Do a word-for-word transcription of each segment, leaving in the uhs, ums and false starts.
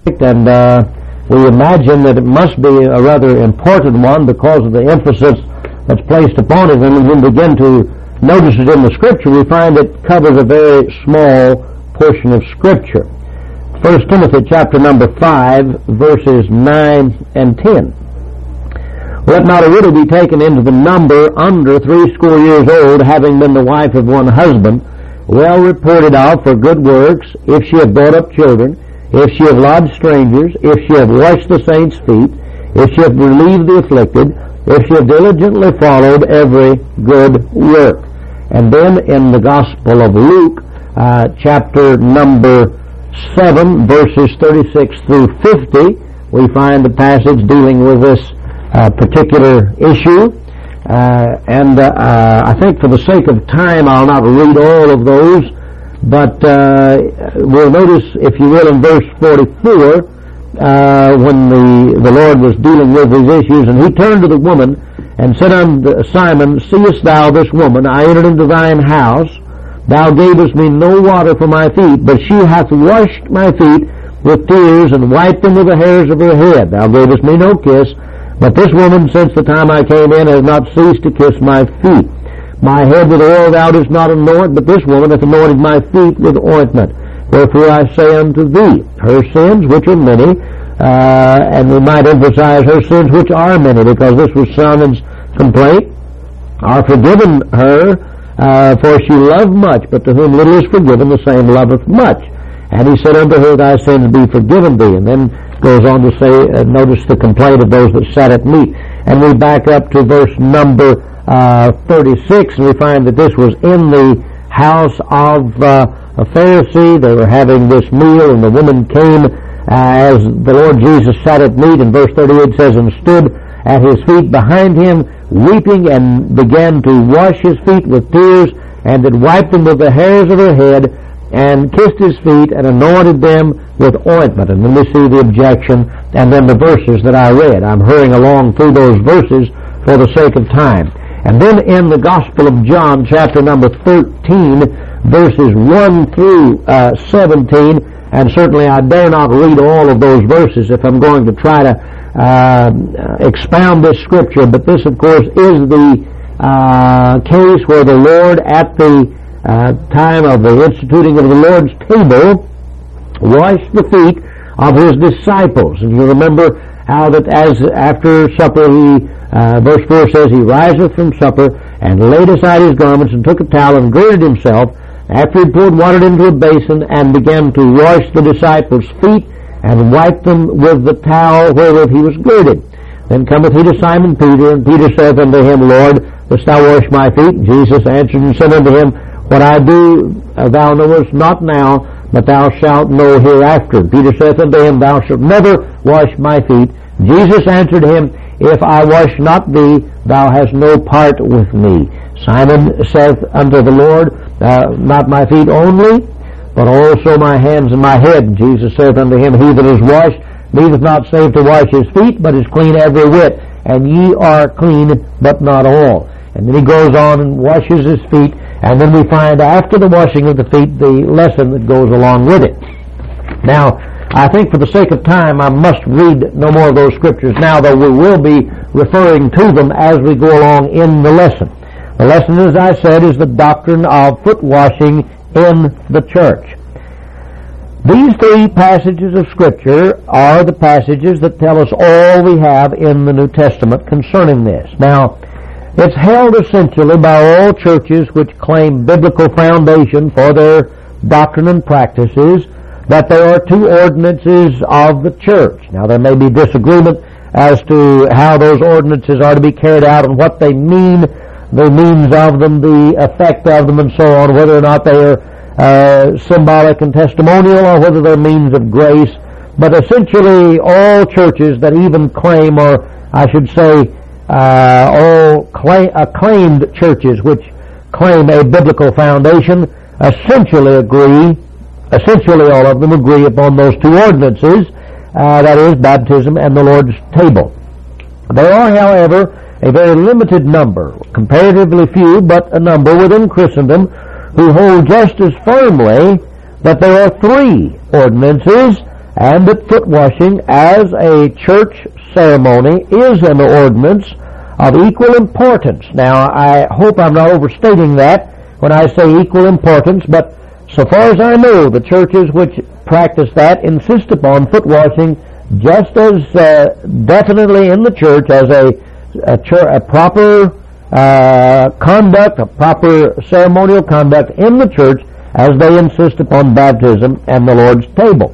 and uh, we imagine that it must be a rather important one because of the emphasis that's placed upon it. And when we begin to notice it in the Scripture, we find it covers a very small portion of Scripture. First Timothy chapter number five, verses nine and ten. Let not a widow be taken into the number under threescore years old, having been the wife of one husband, well reported of for good works, if she have brought up children, if she have lodged strangers, if she have washed the saints' feet, if she have relieved the afflicted, if she have diligently followed every good work. And then in the Gospel of Luke, uh, chapter number seven, verses thirty-six through fifty, we find the passage dealing with this uh, particular issue. Uh, and uh, uh, I think for the sake of time I'll not read all of those, but uh, we'll notice, if you will, in verse forty-four, uh, when the, the Lord was dealing with these issues, and he turned to the woman and said unto Simon, Seest thou this woman? I entered into thine house. Thou gavest me no water for my feet, but she hath washed my feet with tears and wiped them with the hairs of her head. Thou gavest me no kiss, but this woman, since the time I came in, has not ceased to kiss my feet. My head with oil thou didst not anoint, but this woman hath anointed my feet with ointment. Wherefore I say unto thee, her sins, which are many, uh, and we might emphasize her sins, which are many, because this was Simon's complaint, are forgiven her, uh, for she loved much, but to whom little is forgiven, the same loveth much. And he said unto her, Thy sins be forgiven thee. And then goes on to say, uh, notice the complaint of those that sat at meat. And we back up to verse number uh, thirty-six, and we find that this was in the house of uh, a Pharisee. They were having this meal, and the woman came uh, as the Lord Jesus sat at meat. And verse thirty-eight says, And stood at his feet behind him, weeping, and began to wash his feet with tears, and did wipe them with the hairs of her head, and kissed his feet, and anointed them with ointment. And then we see the objection, and then the verses that I read. I'm hurrying along through those verses for the sake of time. And then in the Gospel of John, chapter number thirteen, verses one through uh, seventeen, and certainly I dare not read all of those verses if I'm going to try to uh, expound this Scripture, but this, of course, is the uh, case where the Lord, at the Uh, time of the instituting of the Lord's table, washed the feet of his disciples. And you remember how that as after supper he, uh, verse four says, he riseth from supper and laid aside his garments and took a towel and girded himself, after he poured water into a basin, and began to wash the disciples' feet and wipe them with the towel wherewith he was girded. Then cometh he to Simon Peter, and Peter saith unto him, Lord, dost thou wash my feet? And Jesus answered and said unto him, What I do uh, thou knowest not now, but thou shalt know hereafter. Peter saith unto him, Thou shalt never wash my feet. Jesus answered him, If I wash not thee, thou hast no part with me. Simon saith unto the Lord, uh, Not my feet only, but also my hands and my head. Jesus saith unto him, He that is washed needeth not save to wash his feet, but is clean every whit. And ye are clean, but not all. And then he goes on and washes his feet, and then we find after the washing of the feet the lesson that goes along with it. Now, I think for the sake of time I must read no more of those scriptures now, though we will be referring to them as we go along in the lesson. The lesson, as I said, is the doctrine of foot washing in the church. These three passages of Scripture are the passages that tell us all we have in the New Testament concerning this. Now, it's held essentially by all churches which claim biblical foundation for their doctrine and practices that there are two ordinances of the church. Now, there may be disagreement as to how those ordinances are to be carried out and what they mean, the means of them, the effect of them, and so on, whether or not they are uh, symbolic and testimonial or whether they're means of grace. But essentially, all churches that even claim, or I should say, Uh, all claim, acclaimed churches which claim a biblical foundation essentially agree, essentially all of them agree upon those two ordinances, uh, that is, baptism and the Lord's table. There are, however, a very limited number, comparatively few, but a number within Christendom, who hold just as firmly that there are three ordinances and that foot washing as a church ceremony is an ordinance of equal importance. Now, I hope I'm not overstating that when I say equal importance, but so far as I know, the churches which practice that insist upon foot washing just as uh, definitely in the church as a, a, chur- a proper uh, conduct, a proper ceremonial conduct in the church as they insist upon baptism and the Lord's table.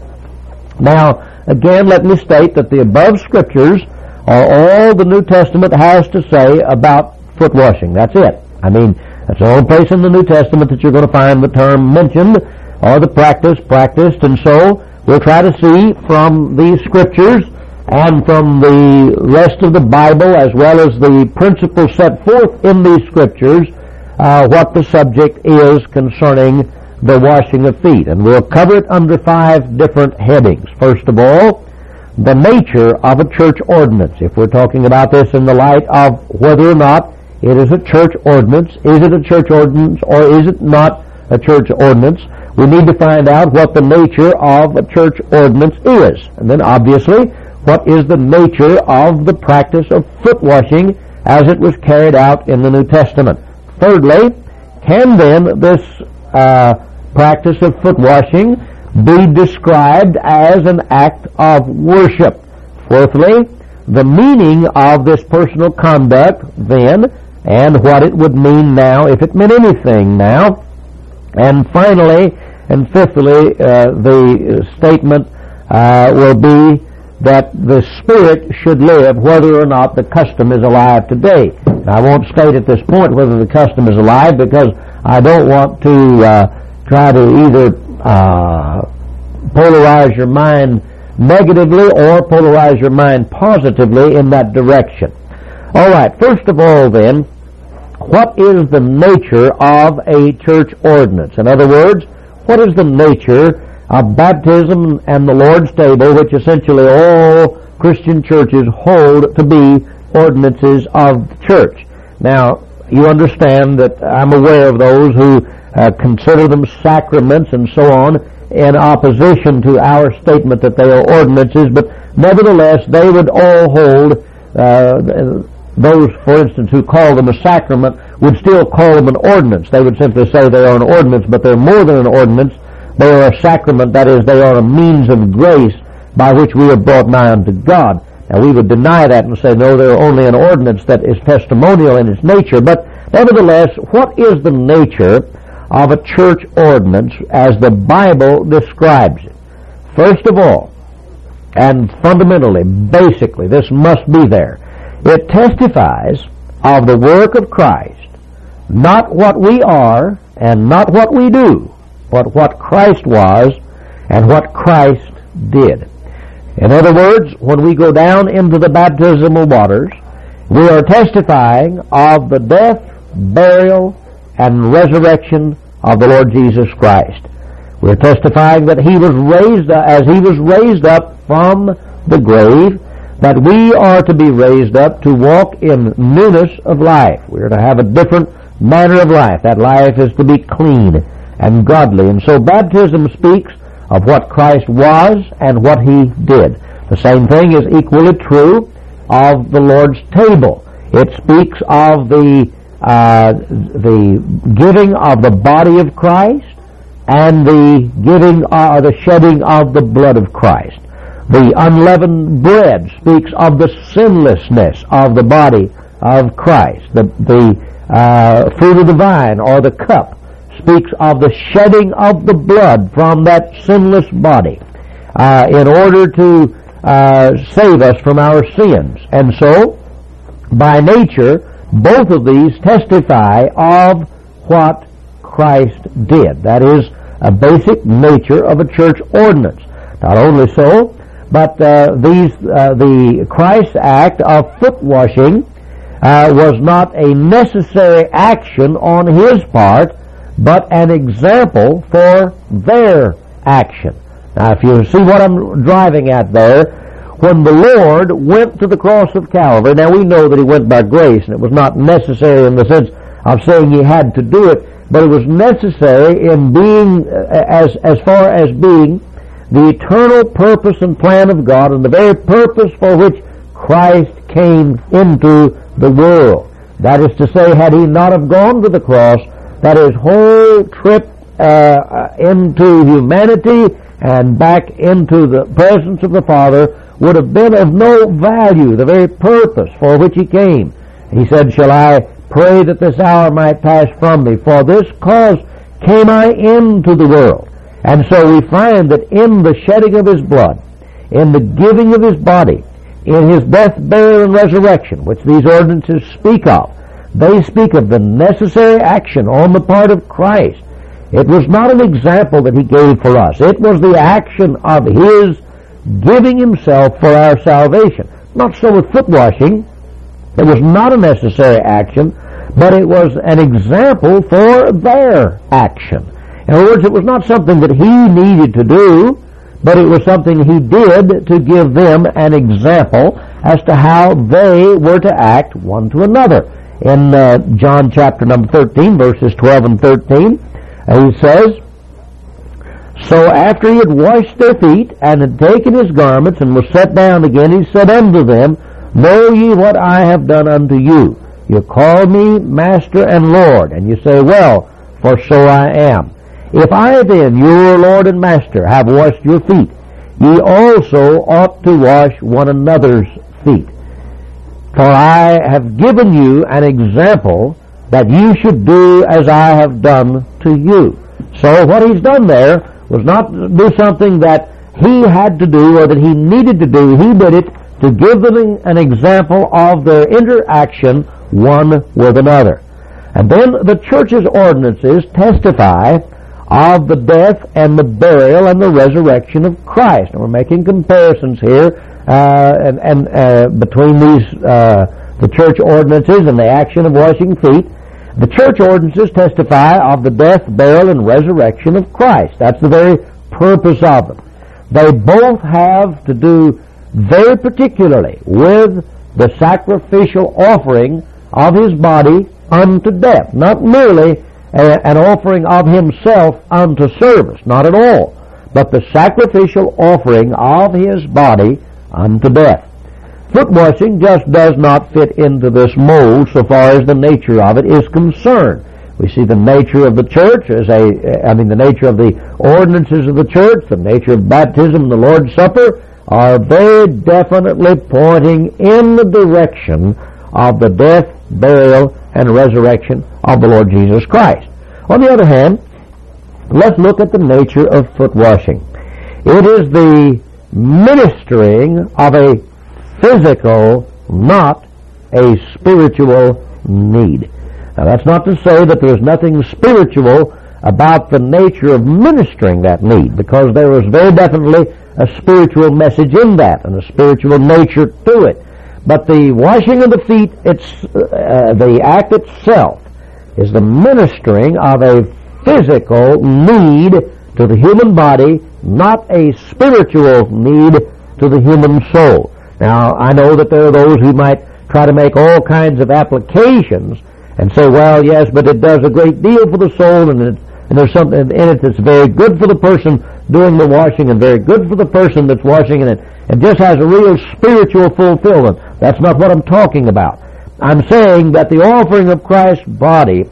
Now, again, let me state that the above scriptures are all the New Testament has to say about foot washing. That's it. I mean, that's the only place in the New Testament that you're going to find the term mentioned or the practice practiced, and so we'll try to see from these scriptures and from the rest of the Bible as well as the principles set forth in these scriptures uh, what the subject is concerning the washing of feet. And we'll cover it under five different headings. First of all, the nature of a church ordinance. If we're talking about this in the light of whether or not it is a church ordinance, is it a church ordinance or is it not a church ordinance, we need to find out what the nature of a church ordinance is. And then obviously, what is the nature of the practice of foot washing as it was carried out in the New Testament. Thirdly, can then this uh, practice of foot washing be described as an act of worship? Fourthly, the meaning of this personal conduct then, and what it would mean now, if it meant anything now. And finally, and fifthly, uh, the statement uh, will be that the Spirit should live whether or not the custom is alive today. And I won't state at this point whether the custom is alive because I don't want to uh, try to either uh, polarize your mind negatively or polarize your mind positively in that direction. All right, first of all then, what is the nature of a church ordinance? In other words, what is the nature of baptism and the Lord's table, which essentially all Christian churches hold to be ordinances of the church? Now, you understand that I'm aware of those who uh, consider them sacraments and so on in opposition to our statement that they are ordinances, but nevertheless they would all hold, uh, those, for instance, who call them a sacrament would still call them an ordinance. They would simply say they are an ordinance, but they're more than an ordinance. They are a sacrament, that is, they are a means of grace by which we are brought nigh unto God. Now, we would deny that and say, no, they're only an ordinance that is testimonial in its nature. But nevertheless, what is the nature of a church ordinance as the Bible describes it? First of all, and fundamentally, basically, this must be there. It testifies of the work of Christ, not what we are and not what we do, but what Christ was and what Christ did. In other words, when we go down into the baptismal waters, we are testifying of the death, burial, and resurrection of the Lord Jesus Christ. We're testifying that He was raised up, as He was raised up from the grave, that we are to be raised up to walk in newness of life. We are to have a different manner of life. That life is to be clean and godly. And so baptism speaks of what Christ was and what He did. The same thing is equally true of the Lord's table. It speaks of the uh, the giving of the body of Christ and the giving or uh, the shedding of the blood of Christ. The unleavened bread speaks of the sinlessness of the body of Christ. The, the uh, fruit of the vine or the cup speaks of the shedding of the blood from that sinless body uh, in order to uh, save us from our sins. And so, by nature, both of these testify of what Christ did. That is a basic nature of a church ordinance. Not only so, but uh, these uh, the Christ act of foot washing uh, was not a necessary action on His part, but an example for their action. Now, if you see what I'm driving at there, when the Lord went to the cross of Calvary, now we know that He went by grace, and it was not necessary in the sense of saying He had to do it, but it was necessary in being, as as far as being the eternal purpose and plan of God and the very purpose for which Christ came into the world. That is to say, had he not have gone to the cross, that his whole trip uh, into humanity and back into the presence of the Father would have been of no value, the very purpose for which he came. He said, shall I pray that this hour might pass from me? For this cause came I into the world. And so we find that in the shedding of his blood, in the giving of his body, in his death, burial, and resurrection, which these ordinances speak of, they speak of the necessary action on the part of Christ. It was not an example that he gave for us. It was the action of his giving himself for our salvation. Not so with foot washing. It was not a necessary action, but it was an example for their action. In other words, it was not something that he needed to do, but it was something he did to give them an example as to how they were to act one to another. In uh, John chapter number thirteen, verses twelve and thirteen, uh, he says, so after he had washed their feet, and had taken his garments, and was set down again, he said unto them, know ye what I have done unto you? You call me Master and Lord, and you say, well, for so I am. If I then, your Lord and Master, have washed your feet, ye also ought to wash one another's feet. For I have given you an example that you should do as I have done to you. So what he's done there was not do something that he had to do or that he needed to do. He did it to give them an example of their interaction one with another. And then the church's ordinances testify of the death and the burial and the resurrection of Christ. And we're making comparisons here uh, and, and uh, between these uh, the church ordinances and the action of washing feet. The church ordinances testify of the death, burial, and resurrection of Christ. That's the very purpose of them. They both have to do very particularly with the sacrificial offering of his body unto death. Not merely a, an offering of himself unto service, not at all, but the sacrificial offering of his body unto death. Foot washing just does not fit into this mold so far as the nature of it is concerned. We see the nature of the church as a, I mean the nature of the ordinances of the church, the nature of baptism and the Lord's Supper are very definitely pointing in the direction of the death, burial, and resurrection of the Lord Jesus Christ. On the other hand, let's look at the nature of foot washing. It is the ministering of a physical, not a spiritual need. Now that's not to say that there's nothing spiritual about the nature of ministering that need, because there is very definitely a spiritual message in that and a spiritual nature to it. But the washing of the feet, it's uh, the act itself is the ministering of a physical need to the human body, not a spiritual need to the human soul. Now, I know that there are those who might try to make all kinds of applications and say, well, yes, but it does a great deal for the soul, and, it, and there's something in it that's very good for the person doing the washing and very good for the person that's washing in it, and just has a real spiritual fulfillment. That's not what I'm talking about. I'm saying that the offering of Christ's body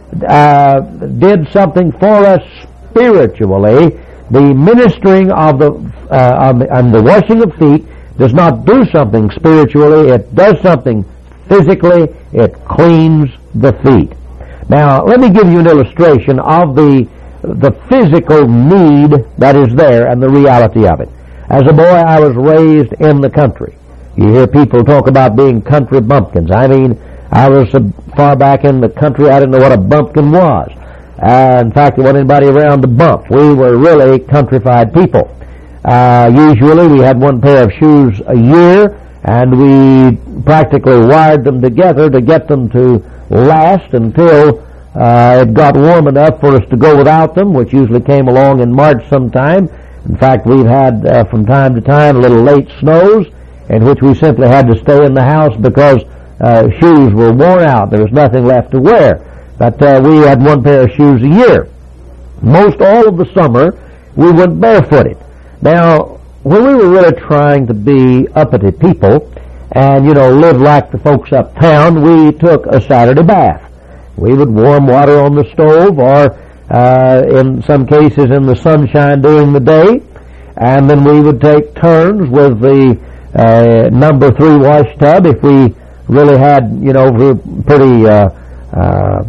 uh, did something for us spiritually. The ministering of the, uh, of the and the washing of feet does not do something spiritually. It does something physically. It cleans the feet. Now, let me give you an illustration of the the physical need that is there and the reality of it. As a boy, I was raised in the country. You hear people talk about being country bumpkins. I mean, I was so far back in the country, I didn't know what a bumpkin was. Uh, in fact, there wasn't anybody around to bump. We were really countrified people. Uh, usually, we had one pair of shoes a year, and we practically wired them together to get them to last until uh, it got warm enough for us to go without them, which usually came along in March sometime. In fact, we've had uh, from time to time little late snows in which we simply had to stay in the house because uh, shoes were worn out. There was nothing left to wear. But uh, we had one pair of shoes a year. Most all of the summer, we went barefooted. Now, when we were really trying to be uppity people and, you know, live like the folks uptown, we took a Saturday bath. We would warm water on the stove or, uh, in some cases in the sunshine during the day, and then we would take turns with the uh, number three wash tub if we really had, you know, we were pretty uh, uh,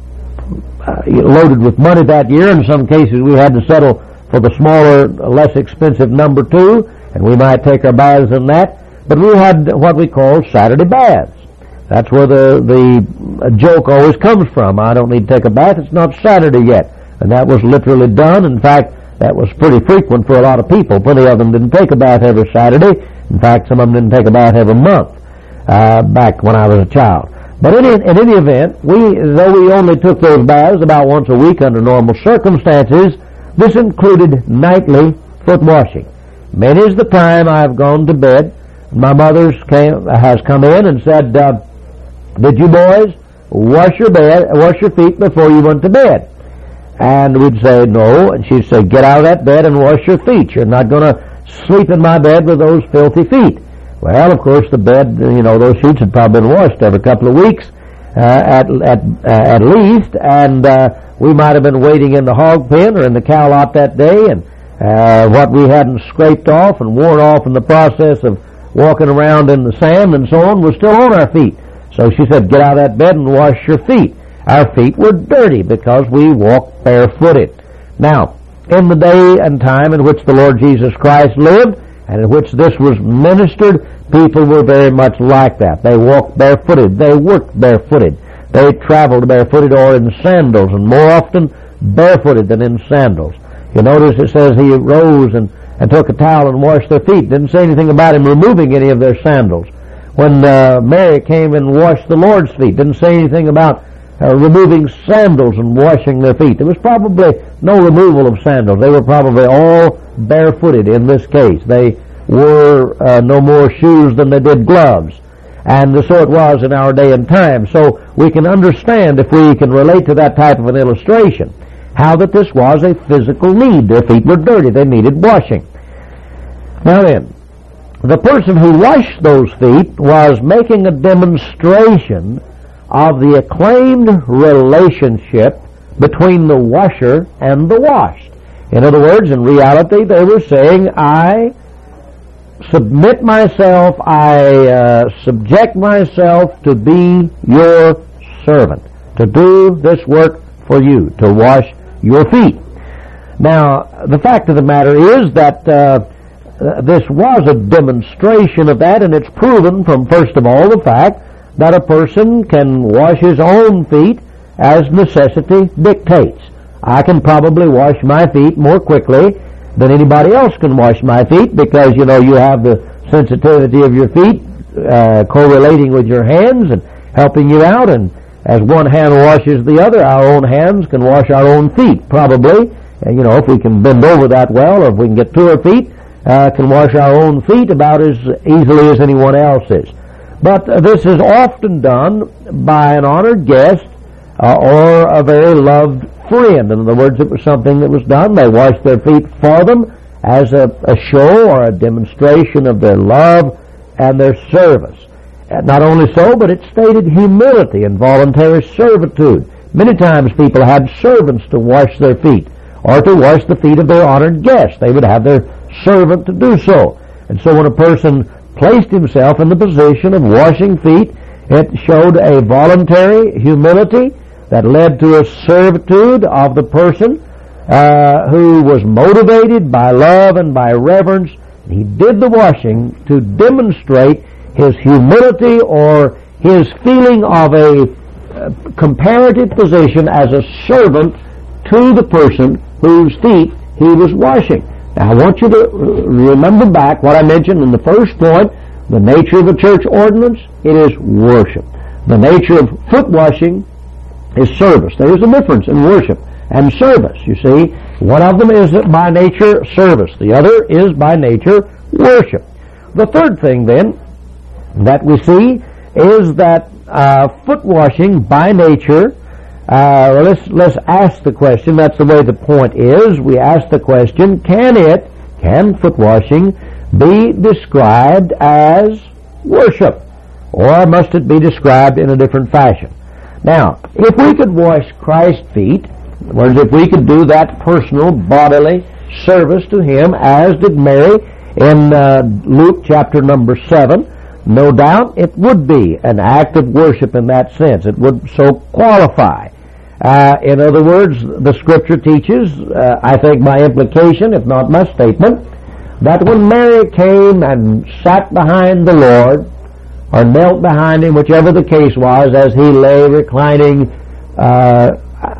loaded with money that year. In some cases we had to settle for the smaller, less expensive number two, and we might take our baths in that. But we had what we call Saturday baths. That's where the the joke always comes from. I don't need to take a bath. It's not Saturday yet. And that was literally done. In fact, that was pretty frequent for a lot of people. Plenty of them didn't take a bath every Saturday. In fact, some of them didn't take a bath every month uh, back when I was a child. But in, in any event, we, though we only took those baths about once a week under normal circumstances, this included nightly foot washing. Many is the time I've gone to bed. My mother came, has come in and said, uh, "Did you boys wash your bed, wash your feet before you went to bed?" And we'd say, "No." And she'd say, "Get out of that bed and wash your feet. You're not going to sleep in my bed with those filthy feet." Well, of course, the bed, you know, those sheets had probably been washed every couple of weeks, uh, at at uh, at least, and uh, we might have been waiting in the hog pen or in the cow lot that day, and uh, what we hadn't scraped off and worn off in the process of walking around in the sand and so on was still on our feet. So she said, "Get out of that bed and wash your feet." Our feet were dirty because we walked barefooted. Now, in the day and time in which the Lord Jesus Christ lived, and in which this was ministered, people were very much like that. They walked barefooted. They worked barefooted. They traveled barefooted or in sandals, and more often barefooted than in sandals. You notice it says he rose and, and took a towel and washed their feet. Didn't say anything about him removing any of their sandals. When uh, Mary came and washed the Lord's feet, didn't say anything about uh, removing sandals and washing their feet. There was probably no removal of sandals. They were probably all barefooted in this case. They wore uh, no more shoes than they did gloves. And so it was in our day and time. So we can understand, if we can relate to that type of an illustration, how that this was a physical need. Their feet were dirty. They needed washing. Now then, the person who washed those feet was making a demonstration of the acclaimed relationship between the washer and the washed. In other words, in reality, they were saying, I submit myself, I uh, subject myself to be your servant, to do this work for you, to wash your feet. Now, the fact of the matter is that uh, this was a demonstration of that, and it's proven from, first of all, the fact that a person can wash his own feet as necessity dictates. I can probably wash my feet more quickly than anybody else can wash my feet because, you know, you have the sensitivity of your feet uh, correlating with your hands and helping you out, and as one hand washes the other, our own hands can wash our own feet, probably. And, you know, if we can bend over that well, or if we can get to our feet, uh, can wash our own feet about as easily as anyone else's. But uh, this is often done by an honored guest uh, or a very loved friend. In other words, it was something that was done. They washed their feet for them as a, a show or a demonstration of their love and their service. And not only so, but it stated humility and voluntary servitude. Many times people had servants to wash their feet or to wash the feet of their honored guests. They would have their servant to do so. And so when a person placed himself in the position of washing feet, it showed a voluntary humility that led to a servitude of the person uh, who was motivated by love and by reverence. He did the washing to demonstrate his humility or his feeling of a uh, comparative position as a servant to the person whose feet he was washing. Now, I want you to remember back what I mentioned in the first point, the nature of a church ordinance, it is worship. The nature of foot washing is service. There is a difference in worship and service, you see. One of them is by nature service. The other is by nature worship. The third thing, then, that we see is that uh, foot washing by nature, uh, let's, let's ask the question, that's the way the point is, we ask the question, can it, can foot washing be described as worship, or must it be described in a different fashion? Now, if we could wash Christ's feet, in other words, if we could do that personal bodily service to Him as did Mary in uh, Luke chapter number seven, no doubt it would be an act of worship in that sense. It would so qualify. Uh, in other words, the Scripture teaches, uh, I think by implication, if not my statement, that when Mary came and sat behind the Lord, or knelt behind Him, whichever the case was, as He lay reclining, uh,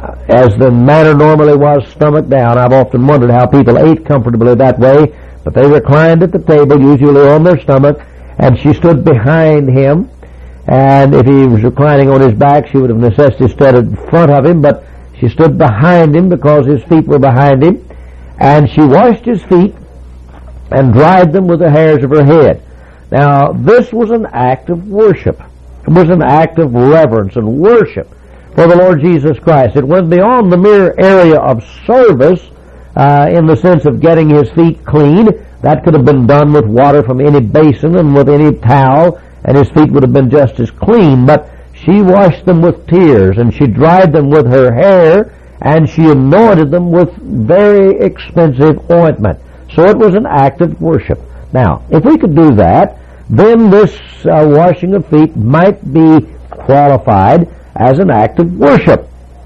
as the manner normally was, stomach down. I've often wondered how people ate comfortably that way, but they reclined at the table, usually on their stomach, and she stood behind Him. And if He was reclining on His back, she would have necessity stood in front of Him, but she stood behind Him because His feet were behind Him, and she washed His feet and dried them with the hairs of her head. Now, this was an act of worship. It was an act of reverence and worship for the Lord Jesus Christ. It went beyond the mere area of service uh, in the sense of getting His feet clean. That could have been done with water from any basin and with any towel, and His feet would have been just as clean. But she washed them with tears, and she dried them with her hair, and she anointed them with very expensive ointment. So it was an act of worship. Now, if we could do that, then this uh, washing of feet might be qualified as an act of worship.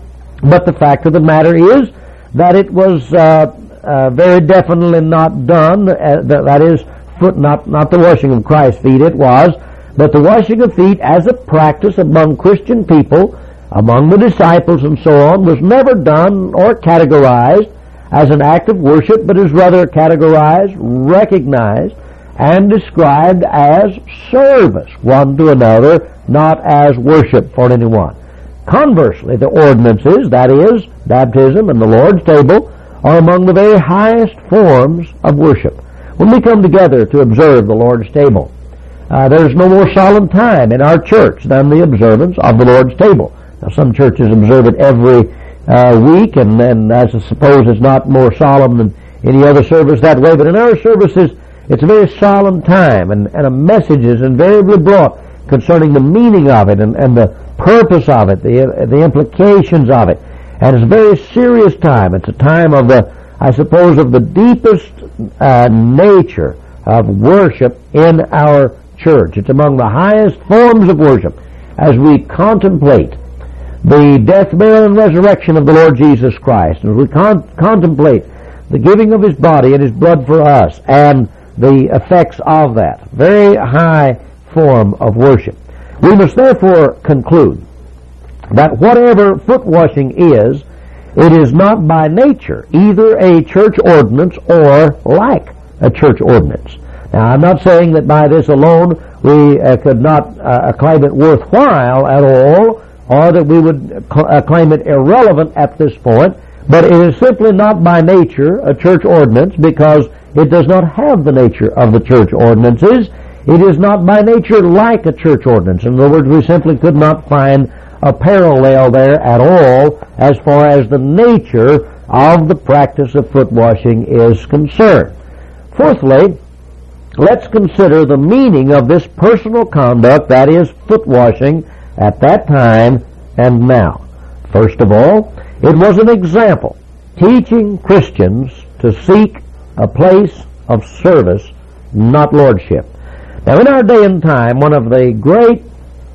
But the fact of the matter is that it was uh, uh, very definitely not done, uh, that, that is, foot, not, not the washing of Christ's feet, it was, but the washing of feet as a practice among Christian people, among the disciples and so on, was never done or categorized as an act of worship, but is rather categorized, recognized, and described as service one to another, not as worship for anyone. Conversely, the ordinances, that is, baptism and the Lord's table, are among the very highest forms of worship. When we come together to observe the Lord's table, uh, there's no more solemn time in our church than the observance of the Lord's table. Now, some churches observe it every uh, week, and then I suppose it's not more solemn than any other service that way, but in our services, it's a very solemn time, and, and a message is invariably brought concerning the meaning of it and, and the purpose of it, the, the implications of it. And it's a very serious time. It's a time of the, I suppose, of the deepest uh, nature of worship in our church. It's among the highest forms of worship as we contemplate the death, burial, and resurrection of the Lord Jesus Christ, and we con- contemplate the giving of His body and His blood for us, and the effects of that. Very high form of worship. We must therefore conclude that whatever foot washing is, it is not by nature either a church ordinance or like a church ordinance. Now, I'm not saying that by this alone we uh, could not uh, acclaim it worthwhile at all, or that we would acclaim it irrelevant at this point, but it is simply not by nature a church ordinance because it does not have the nature of the church ordinances. It is not by nature like a church ordinance. In other words, we simply could not find a parallel there at all as far as the nature of the practice of foot washing is concerned. Fourthly, let's consider the meaning of this personal conduct, that is, foot washing, at that time and now. First of all, it was an example, teaching Christians to seek a place of service, not lordship. Now, in our day and time, one of the great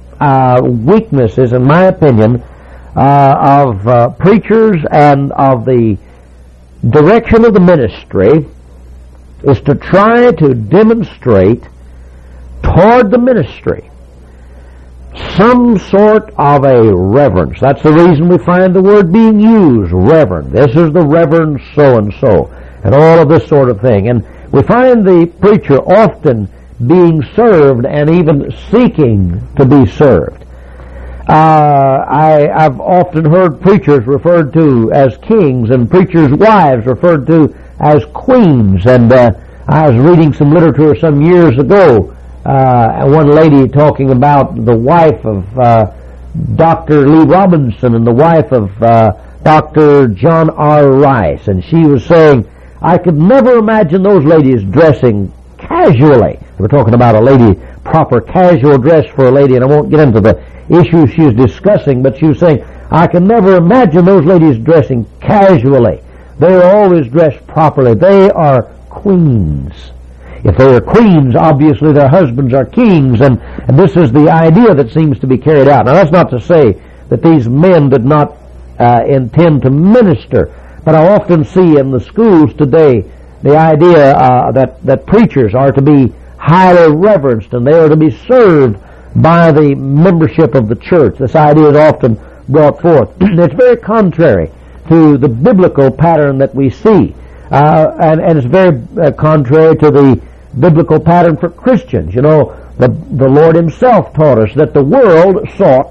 uh, weaknesses, in my opinion, uh, of uh, preachers and of the direction of the ministry is to try to demonstrate toward the ministry some sort of a reverence. That's the reason we find the word being used, reverend. This is the Reverend so-and-so, and all of this sort of thing. And we find the preacher often being served and even seeking to be served. Uh, I, I've often heard preachers referred to as kings and preachers' wives referred to as queens. And uh, I was reading some literature some years ago, uh, and one lady talking about the wife of uh, Doctor Lee Robinson and the wife of uh, Doctor John R. Rice, and she was saying I could never imagine those ladies dressing casually. We're talking about a lady, proper casual dress for a lady, and I won't get into the issue she's discussing, but she was saying, I can never imagine those ladies dressing casually. They're always dressed properly. They are queens. If they are queens, obviously their husbands are kings, and, and this is the idea that seems to be carried out. Now, that's not to say that these men did not uh, intend to minister, but I often see in the schools today the idea uh, that, that preachers are to be highly reverenced and they are to be served by the membership of the church. This idea is often brought forth. It's very contrary to the biblical pattern that we see, uh, and, and it's very uh, contrary to the biblical pattern for Christians. You know, the, the Lord Himself taught us that the world sought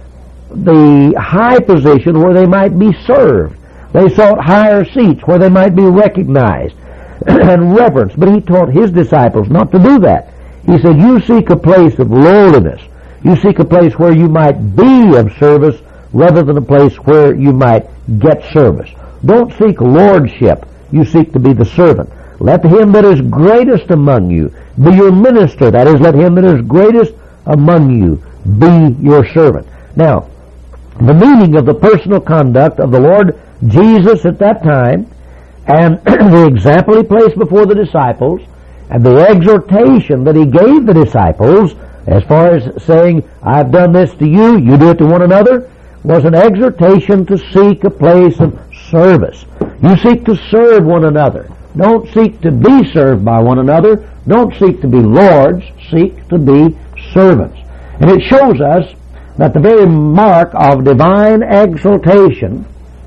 the high position where they might be served. They sought higher seats where they might be recognized and reverenced. But He taught His disciples not to do that. He said, you seek a place of lowliness. You seek a place where you might be of service rather than a place where you might get service. Don't seek lordship. You seek to be the servant. Let him that is greatest among you be your minister. That is, let him that is greatest among you be your servant. Now, the meaning of the personal conduct of the Lord Jesus at that time, and the example He placed before the disciples, and the exhortation that He gave the disciples, as far as saying, I've done this to you, you do it to one another, was an exhortation to seek a place of service. You seek to serve one another. Don't seek to be served by one another. Don't seek to be lords. Seek to be servants. And it shows us that the very mark of divine exaltation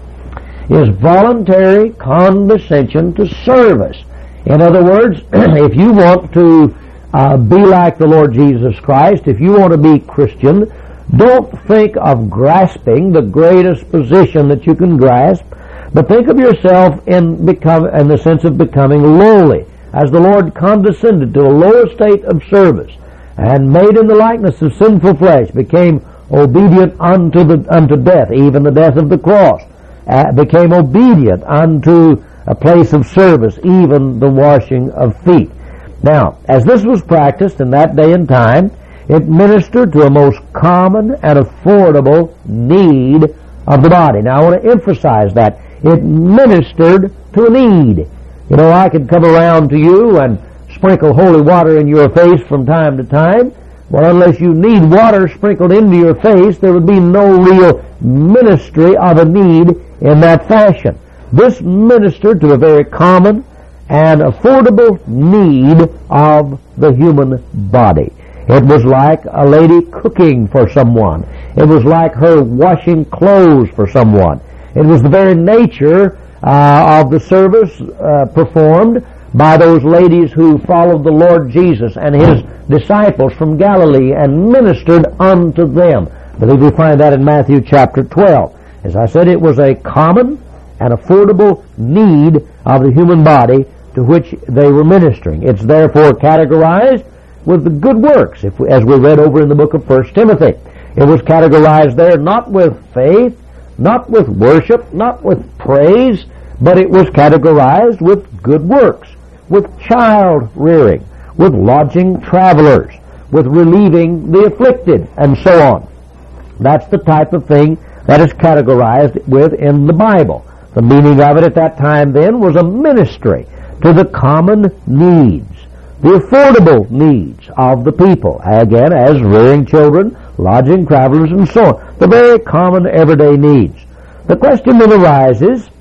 is voluntary condescension to service. In other words, if you want to uh, be like the Lord Jesus Christ, if you want to be Christian, don't think of grasping the greatest position that you can grasp, but think of yourself in become in the sense of becoming lowly, as the Lord condescended to a lower state of service, and made in the likeness of sinful flesh, became obedient unto the unto death, even the death of the cross, uh, became obedient unto a place of service, even the washing of feet. Now, as this was practiced in that day and time, it ministered to a most common and affordable need of the body. Now, I want to emphasize that. It ministered to a need. You know, I could come around to you and sprinkle holy water in your face from time to time. Well, unless you need water sprinkled into your face, there would be no real ministry of a need in that fashion. This ministered to a very common and affordable need of the human body. It was like a lady cooking for someone. It was like her washing clothes for someone. It was the very nature uh, of the service uh, performed by those ladies who followed the Lord Jesus and His disciples from Galilee and ministered unto them. I believe we find that in Matthew chapter twelve. As I said, it was a common and affordable need of the human body to which they were ministering. It's therefore categorized with the good works, if we, as we read over in the book of First Timothy. It was categorized there not with faith, not with worship, not with praise, but it was categorized with good works, with child rearing, with lodging travelers, with relieving the afflicted, and so on. That's the type of thing that is categorized with in the Bible. The meaning of it at that time then was a ministry to the common needs, the affordable needs of the people, again, as rearing children, lodging travelers, and so on. The very common everyday needs. The question then arises,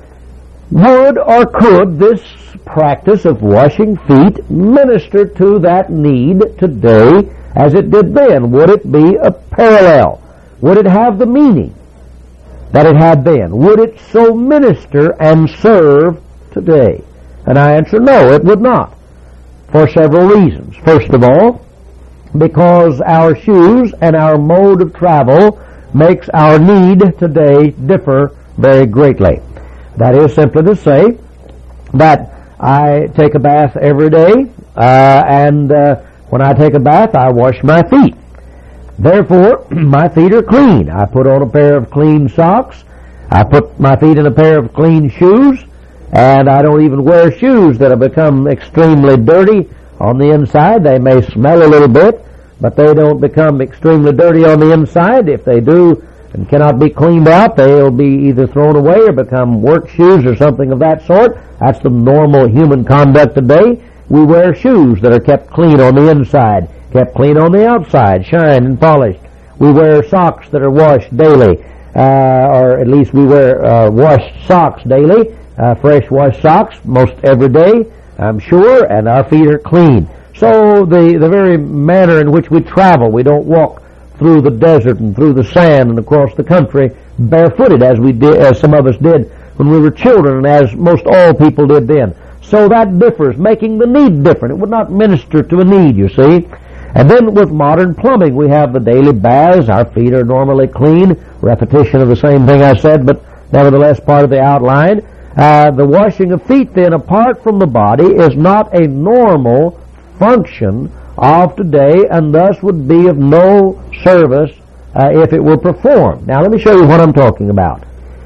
would or could this practice of washing feet minister to that need today as it did then? Would it be a parallel? Would it have the meaning that it had then? Would it so minister and serve today? And I answer no, it would not, for several reasons. First of all, because our shoes and our mode of travel makes our need today differ very greatly. That is simply to say that I take a bath every day, uh, and uh, when I take a bath, I wash my feet. Therefore, my feet are clean. I put on a pair of clean socks. I put my feet in a pair of clean shoes, And I don't even wear shoes that have become extremely dirty on the inside. They may smell a little bit, but they don't become extremely dirty on the inside. If they do and cannot be cleaned out, they'll be either thrown away or become work shoes or something of that sort. That's the normal human conduct today. We wear shoes that are kept clean on the inside, kept clean on the outside, shined and polished. We wear socks that are washed daily, uh, or at least we wear uh, washed socks daily, uh, fresh washed socks most every day, I'm sure, and our feet are clean. So the, the very manner in which we travel, we don't walk through the desert and through the sand and across the country barefooted as we did, as some of us did when we were children, and as most all people did then. So that differs, making the need different. It would not minister to a need, you see. And then with modern plumbing, we have the daily baths. Our feet are normally clean. Repetition of the same thing I said, but nevertheless part of the outline. Uh, the washing of feet, then, apart from the body, is not a normal function of today, and thus would be of no service uh, if it were performed. Now, let me show you what I'm talking about.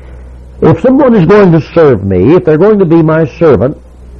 If someone is going to serve me, if they're going to be my servant,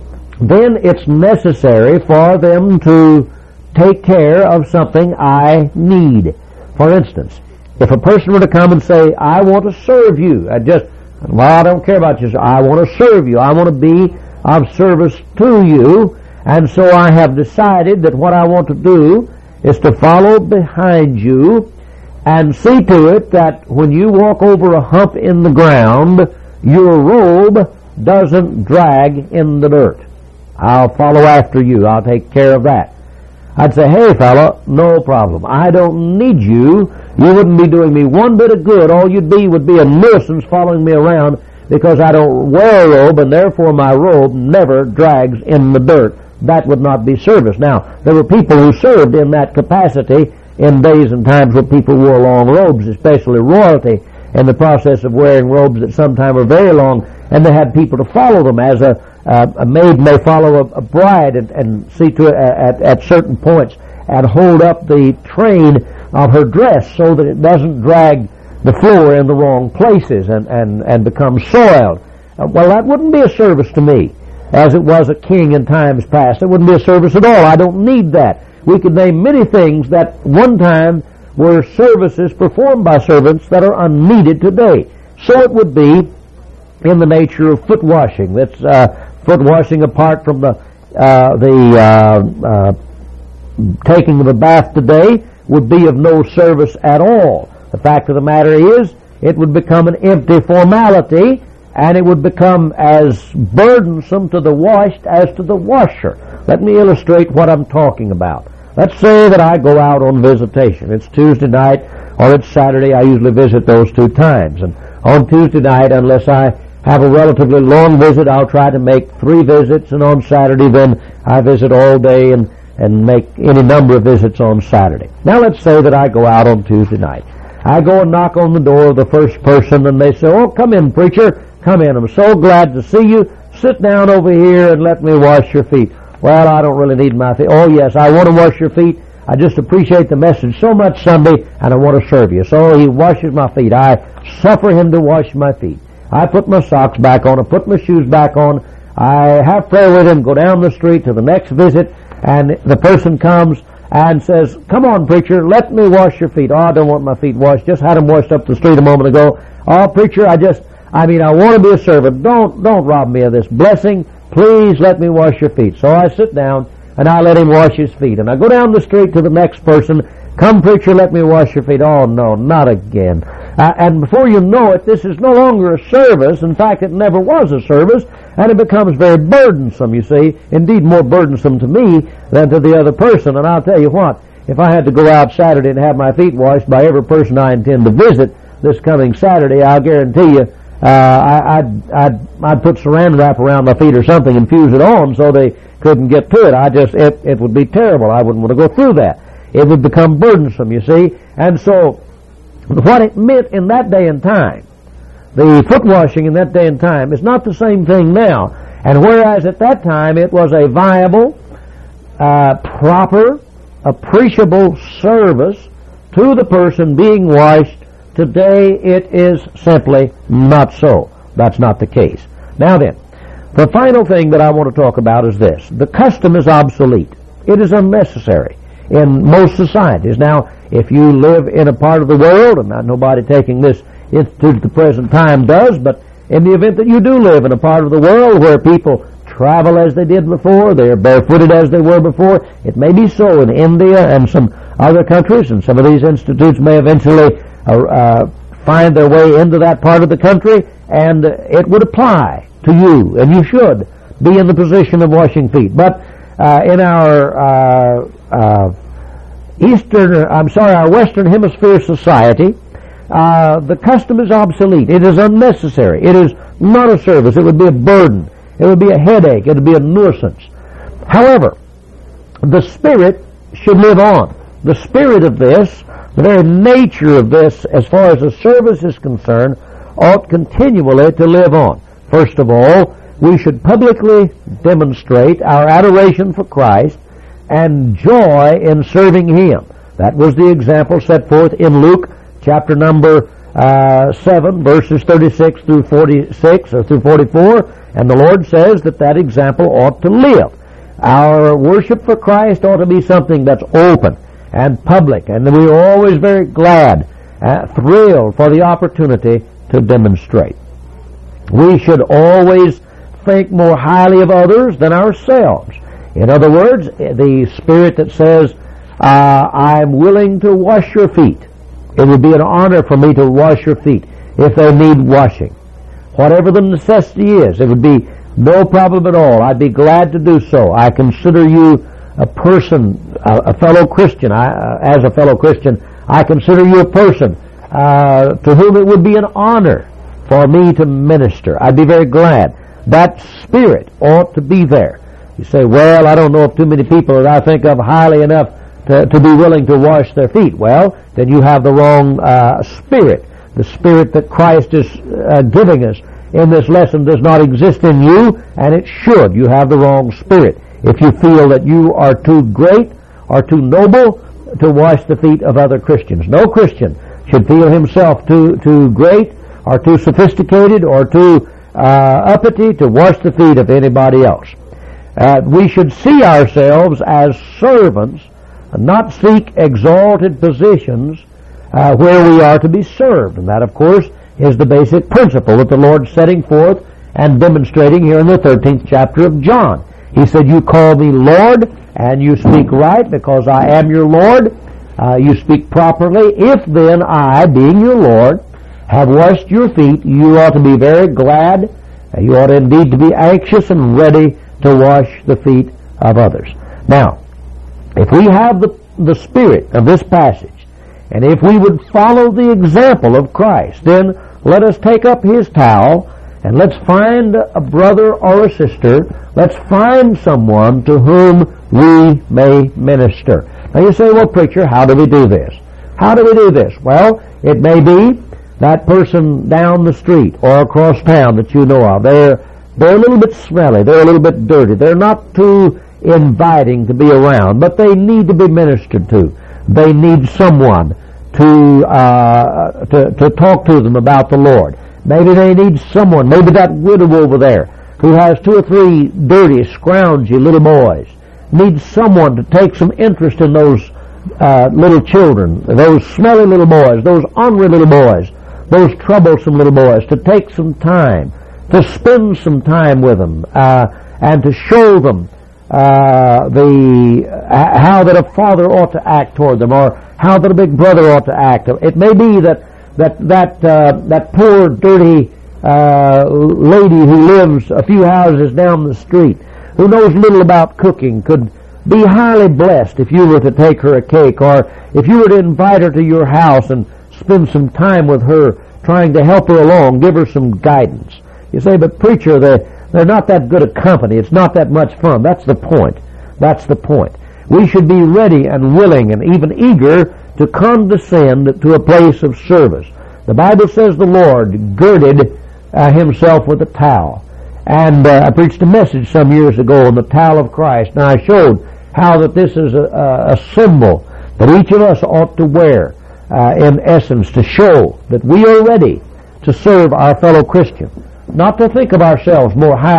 then it's necessary for them to take care of something I need. For instance, if a person were to come and say, I want to serve you, I just, well, I don't care about you, I want to serve you, I want to be of service to you, and so I have decided that what I want to do is to follow behind you and see to it that when you walk over a hump in the ground, your robe doesn't drag in the dirt. I'll follow after you. I'll take care of that. I'd say, hey, fella, no problem. I don't need you. You wouldn't be doing me one bit of good. All you'd be would be a nuisance following me around because I don't wear a robe, and therefore my robe never drags in the dirt. That would not be service. Now, there were people who served in that capacity in days and times when people wore long robes, especially royalty, in the process of wearing robes that sometimes were very long, and they had people to follow them, as a, uh, a maid may follow a, a bride and, and see to it at, at certain points and hold up the train of her dress so that it doesn't drag the floor in the wrong places and, and, and become soiled. Uh, well, that wouldn't be a service to me, as it was a king in times past. It wouldn't be a service at all. I don't need that. We could name many things that one time were services performed by servants that are unneeded today. So it would be in the nature of foot washing. That's uh, foot washing apart from the uh, the uh, uh, taking of a bath today would be of no service at all. The fact of the matter is, it would become an empty formality, and it would become as burdensome to the washed as to the washer. Let me illustrate what I'm talking about. Let's say that I go out on visitation. It's Tuesday night or it's Saturday. I usually visit those two times. And on Tuesday night, unless I have a relatively long visit, I'll try to make three visits. And on Saturday, then I visit all day and, and make any number of visits on Saturday. Now let's say that I go out on Tuesday night. I go and knock on the door of the first person, and they say, oh, come in, preacher. Come in. I'm so glad to see you. Sit down over here and let me wash your feet. Well, I don't really need my feet. Oh, yes, I want to wash your feet. I just appreciate the message so much Sunday, and I want to serve you. So he washes my feet. I suffer him to wash my feet. I put my socks back on. I put my shoes back on. I have prayer with him, go down the street to the next visit, and the person comes and says, come on, preacher, let me wash your feet. Oh, I don't want my feet washed. Just had them washed up the street a moment ago. Oh, preacher, I just, I mean, I want to be a servant. Don't, don't rob me of this blessing. Please let me wash your feet. So I sit down, and I let him wash his feet. And I go down the street to the next person. Come, preacher, let me wash your feet. Oh, no, not again. Uh, and before you know it, this is no longer a service. In fact, it never was a service, and it becomes very burdensome, you see. Indeed, more burdensome to me than to the other person. And I'll tell you what, if I had to go out Saturday and have my feet washed by every person I intend to visit this coming Saturday, I'll guarantee you, Uh, I, I'd, I'd, I'd put saran wrap around my feet or something and fuse it on so they couldn't get to it. I just, it, it would be terrible. I wouldn't want to go through that. It would become burdensome, you see. And so, what it meant in that day and time, the foot washing in that day and time, is not the same thing now. And whereas at that time it was a viable, uh, proper, appreciable service to the person being washed, today it is simply not so. That's not the case. Now then, The final thing that I want to talk about is this. The custom is obsolete. It is unnecessary in most societies. Now, if you live in a part of the world, and not nobody taking this institute at the present time does, but in the event that you do live in a part of the world where people travel as they did before, they are barefooted as they were before, it may be so in India and some other countries, and some of these institutes may eventually uh, uh, find their way into that part of the country, and it would apply to you, and you should be in the position of washing feet. But uh, in our uh, uh, Eastern, I'm sorry, our Western Hemisphere society, uh, the custom is obsolete. It is unnecessary. It is not a service. It would be a burden. It would be a headache. It would be a nuisance. However, the Spirit should live on. The spirit of this, the very nature of this, as far as the service is concerned, ought continually to live on. First of all, we should publicly demonstrate our adoration for Christ and joy in serving Him. That was the example set forth in Luke chapter number uh, seven, verses thirty-six through forty-six, or through forty-four, and the Lord says that that example ought to live. Our worship for Christ ought to be something that's open and public, and we're always very glad, uh, thrilled for the opportunity to demonstrate. We should always think more highly of others than ourselves. In other words, the spirit that says, uh, I'm willing to wash your feet. It would be an honor for me to wash your feet if they need washing. Whatever the necessity is, it would be no problem at all. I'd be glad to do so. I consider you a person, a, a fellow Christian. I, uh, as a fellow Christian, I consider you a person uh, to whom it would be an honor for me to minister. I'd be very glad. That spirit ought to be there. You say, well, I don't know of too many people that I think of highly enough to, to be willing to wash their feet. Well, then you have the wrong uh, spirit. The spirit that Christ is uh, giving us in this lesson does not exist in you, and it should. You have the wrong spirit if you feel that you are too great or too noble to wash the feet of other Christians. No Christian should feel himself too too great or too sophisticated or too uh, uppity to wash the feet of anybody else. Uh, we should see ourselves as servants, not seek exalted positions uh, where we are to be served. And that, of course, is the basic principle that the Lord's setting forth and demonstrating here in the thirteenth chapter of John. He said, you call me Lord, and you speak right because I am your Lord. Uh, you speak properly. If then I, being your Lord, have washed your feet, you ought to be very glad. You ought indeed to be anxious and ready to wash the feet of others. Now, if we have the, the spirit of this passage, and if we would follow the example of Christ, then let us take up His towel, and let's find a brother or a sister. Let's find someone to whom we may minister. Now you say, well, preacher, how do we do this? How do we do this? Well, it may be that person down the street or across town that you know of. They're, they're a little bit smelly. They're a little bit dirty. They're not too inviting to be around, but they need to be ministered to. They need someone to, uh, to, to talk to them about the Lord. Maybe they need someone, maybe that widow over there who has two or three dirty, scroungy little boys, needs someone to take some interest in those uh, little children, those smelly little boys, those ornery little boys, those troublesome little boys, to take some time, to spend some time with them, uh, and to show them uh, the uh, how that a father ought to act toward them, or how that a big brother ought to act. It may be that that that uh, that poor, dirty uh, lady who lives a few houses down the street, who knows little about cooking, could be highly blessed if you were to take her a cake, or if you were to invite her to your house and spend some time with her, trying to help her along, give her some guidance. You say, but preacher, they're, they're not that good a company. It's not that much fun. That's the point. That's the point. We should be ready and willing and even eager to condescend to a place of service. The Bible says the Lord girded uh, Himself with a towel. And uh, I preached a message some years ago on the towel of Christ, and I showed how that this is a, a symbol that each of us ought to wear uh, in essence, to show that we are ready to serve our fellow Christian. Not to think of ourselves more highly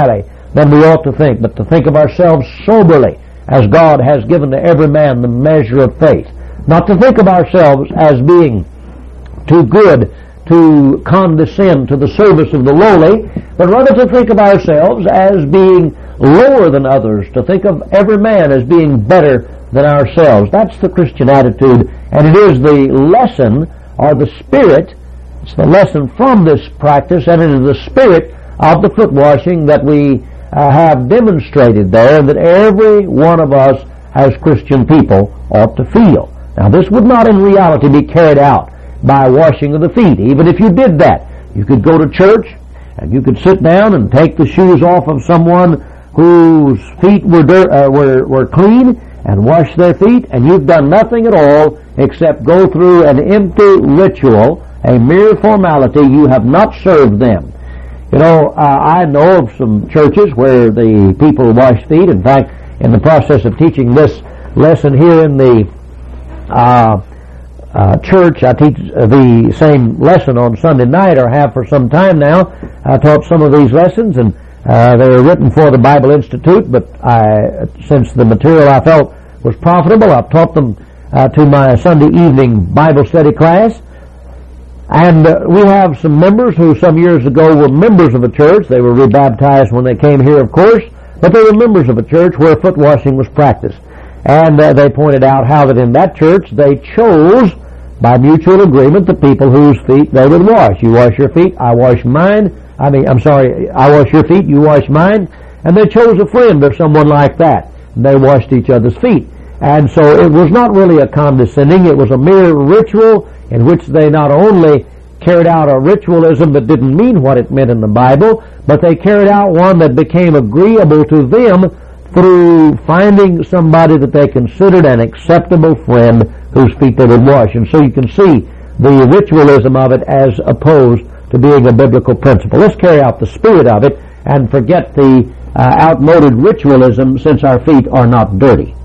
then we ought to think, but to think of ourselves soberly, as God has given to every man the measure of faith. Not to think of ourselves as being too good to condescend to the service of the lowly, but rather to think of ourselves as being lower than others, to think of every man as being better than ourselves. That's the Christian attitude, and it is the lesson, or the spirit, it's the lesson from this practice, and it is the spirit of the foot washing that we uh, have demonstrated there, and that every one of us as Christian people ought to feel. Now, this would not in reality be carried out by washing of the feet. Even if you did that, you could go to church and you could sit down and take the shoes off of someone whose feet were dirt, uh, were were clean and wash their feet, and you've done nothing at all except go through an empty ritual, a mere formality. You have not served them. You know, uh, I know of some churches where the people wash feet. In fact, in the process of teaching this lesson here in the uh, uh, church, I teach uh, the same lesson on Sunday night, or have for some time now. I taught some of these lessons, and uh, they were written for the Bible Institute, but I, since the material I felt was profitable, I've taught them uh, to my Sunday evening Bible study class. And uh, we have some members who some years ago were members of a church. They were rebaptized when they came here, of course, but they were members of a church where foot washing was practiced. And uh, they pointed out how that in that church they chose, by mutual agreement, the people whose feet they would wash. You wash your feet, I wash mine. I mean, I'm sorry, I wash your feet, you wash mine. And they chose a friend or someone like that. And they washed each other's feet. And so it was not really a condescending, it was a mere ritual in which they not only carried out a ritualism that didn't mean what it meant in the Bible, but they carried out one that became agreeable to them through finding somebody that they considered an acceptable friend whose feet they would wash. And so you can see the ritualism of it as opposed to being a biblical principle. Let's carry out the spirit of it and forget the uh, outmoded ritualism, since our feet are not dirty.